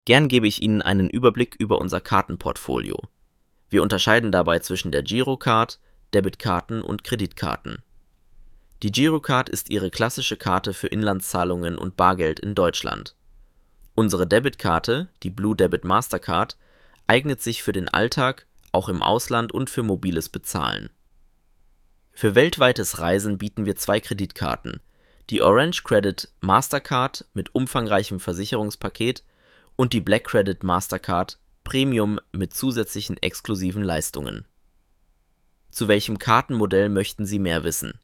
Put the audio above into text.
Gern gebe ich Ihnen einen Überblick über unser Kartenportfolio. Wir unterscheiden dabei zwischen der Girocard, Debitkarten und Kreditkarten. Die Girocard ist Ihre klassische Karte für Inlandszahlungen und Bargeld in Deutschland. Unsere Debitkarte, die Blue Debit Mastercard, eignet sich für den Alltag, auch im Ausland und für mobiles Bezahlen. Für weltweites Reisen bieten wir 2 Kreditkarten: die Orange Credit Mastercard mit umfangreichem Versicherungspaket und die Black Credit Mastercard Premium mit zusätzlichen exklusiven Leistungen. Zu welchem Kartenmodell möchten Sie mehr wissen?